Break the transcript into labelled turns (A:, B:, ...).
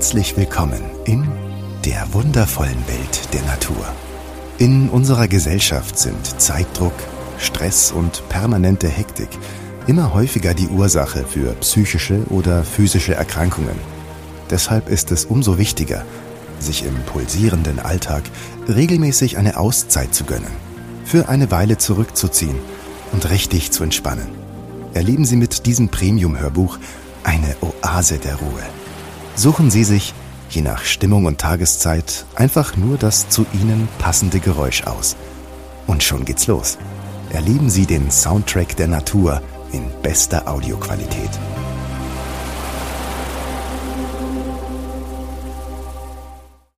A: Herzlich willkommen in der wundervollen Welt der Natur. In unserer Gesellschaft sind Zeitdruck, Stress und permanente Hektik immer häufiger die Ursache für psychische oder physische Erkrankungen. Deshalb ist es umso wichtiger, sich im pulsierenden Alltag regelmäßig eine Auszeit zu gönnen, für eine Weile zurückzuziehen und richtig zu entspannen. Erleben Sie mit diesem Premium-Hörbuch eine Oase der Ruhe. Suchen Sie sich, je nach Stimmung und Tageszeit, einfach nur das zu Ihnen passende Geräusch aus. Und schon geht's los. Erleben Sie den Soundtrack der Natur in bester Audioqualität.